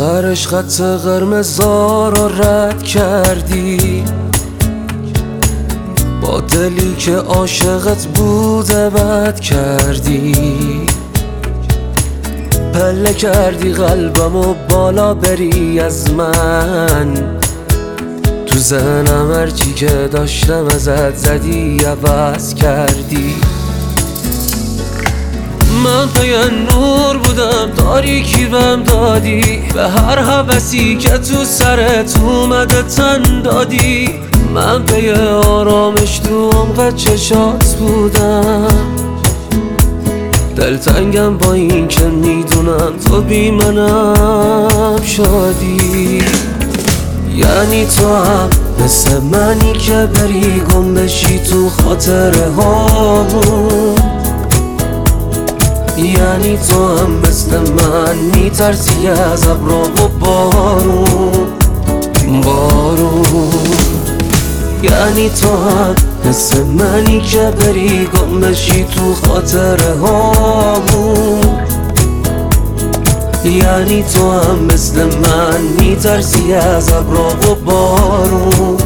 آخرش خط قرمزا رو رد کردی، با دلی که عاشقت بوده بد کردی. پله کردی قلبمو بالا بری از من، تو ذهنم هرچی که داشتم ازت زدی عوض کردی. من پی نور بودم تاریکی بهم دادی، به هر هوسی که تو سرت اومده تن دادی. من پی آرامش تو عمق چشات بودم، دلتنگم با این که میدونم تو بی منم شادی. یعنی تو هم مثل منی که بری گم بشی تو خاطره هامون، یعنی تو هم مثل من میترسی از ابرا و بارون. یعنی تو هم مثل منی که بری گم بشی تو خاطره هامون، یعنی تو هم مثل من میترسی از ابرا و بارون.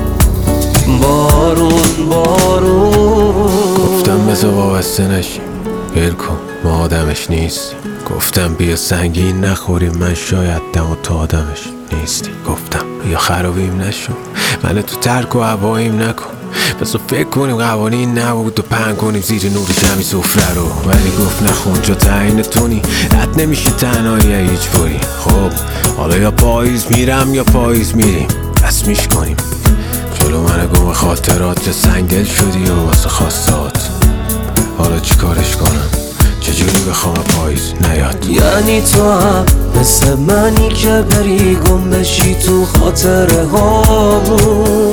گفتم بذار وابسته نشیم، ول کن ما آدمش نیست. گفتم بیا سنگین نخوریم، من شاید دم و تو آدمش نیستی. گفتم بیا خرابیم نشو، من تو ترک و هواییم نکن. بذار فکر کنیم قوانین نبود و پهن کنیم زیر نور شمی سفره رو. ولی گفت نخون جا تعیین تونی، رد نمیشه تنهایی هیچ باری. خب حالا یا پاییز میرم یا پاییز میریم، رسمیش کنیم. جلو من گم خاطرات یا سنگل شدی و واسه خواستات. حالا چی کارش کنم، چجوری بخوام پاییز نیاد؟ یعنی تو هم مثل منی که بری گم بشی تو خاطره هامون،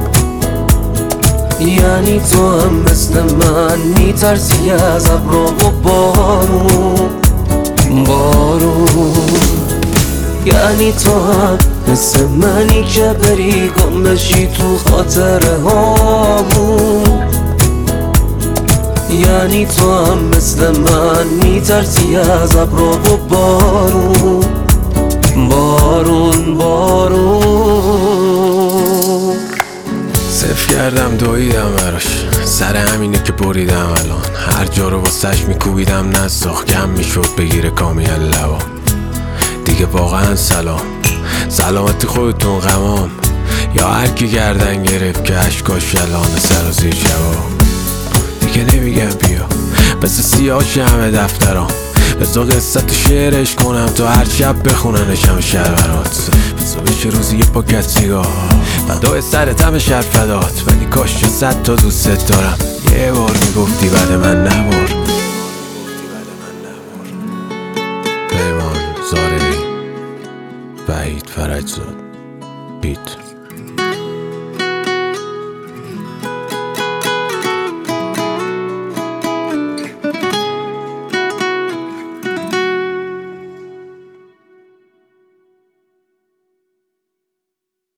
یعنی تو هم مثل من میترسی از ابرا و بارون. یعنی تو هم مثل منی که بری گم بشی تو خاطره هامون، یعنی تو هم مثل من میترسی از ابرا و بارون. صرف کردم دویدم براش، سر همینه که بریدم الان. هر جا رو واسش میکوبیدم نساخ، کم میشد بگیره کامیل لبا. دیگه واقعا سلامتی خودتون غمام، یا هر کی گردن گرفت که اشکاش یلانه سر و زیر شبا. دیگه نمیگم بیا مثل سیاهش همه دفترام، بذار قصت شعرش کنم تو هر شب بخوننشم شهر برات. بذار بشه روزی یه پاکت سیگار فدای سرت همه شهر فدات. ولی کاش چه 100 تا دوست دارم، یه بار میگفتی بعد من نبار. پیمان زارعی، وحید فرجزاد، بیت.